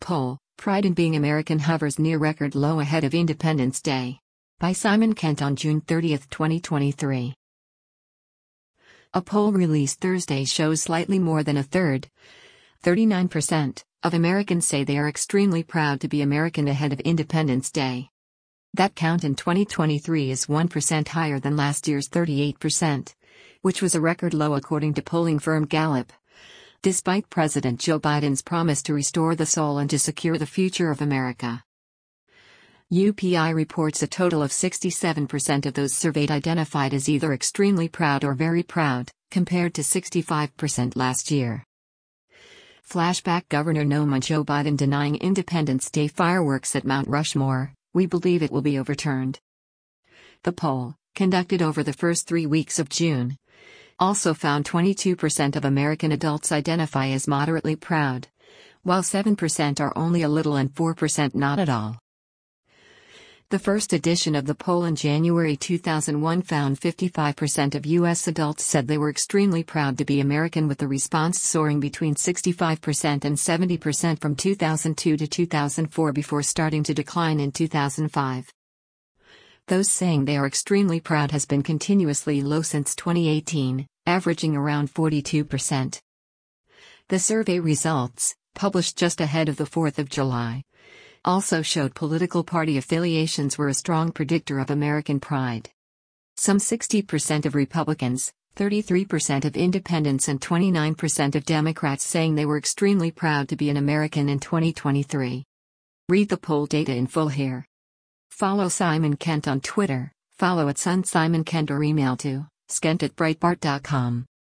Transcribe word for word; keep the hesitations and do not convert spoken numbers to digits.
Poll, Pride in Being American hovers near record low ahead of Independence Day. By Simon Kent on June thirtieth, twenty twenty-three. A poll released Thursday shows slightly more than a third, thirty-nine percent, of Americans say they are extremely proud to be American ahead of Independence Day. That count in twenty twenty-three is one percent higher than last year's thirty-eight percent, which was a record low according to polling firm Gallup. Despite President Joe Biden's promise to restore the soul and to secure the future of America. U P I reports a total of sixty-seven percent of those surveyed identified as either extremely proud or very proud, compared to sixty-five percent last year. Flashback: Governor Noma Joe Biden denying Independence Day fireworks at Mount Rushmore. We believe it will be overturned. The poll, conducted over the first three weeks of June, also found twenty-two percent of American adults identify as moderately proud, while seven percent are only a little and four percent not at all. The first edition of the poll in January two thousand one found fifty-five percent of U S adults said they were extremely proud to be American, with the response soaring between sixty-five percent and seventy percent from two thousand two to two thousand four before starting to decline in two thousand five. Those saying they are extremely proud has been continuously low since twenty eighteen, averaging around forty-two percent. The survey results, published just ahead of the fourth of July, also showed political party affiliations were a strong predictor of American pride. Some sixty percent of Republicans, thirty-three percent of Independents and twenty-nine percent of Democrats saying they were extremely proud to be an American in twenty twenty-three. Read the poll data in full here. Follow Simon Kent on Twitter, follow at Sun Simon Kent or email to skent at breitbart dot com.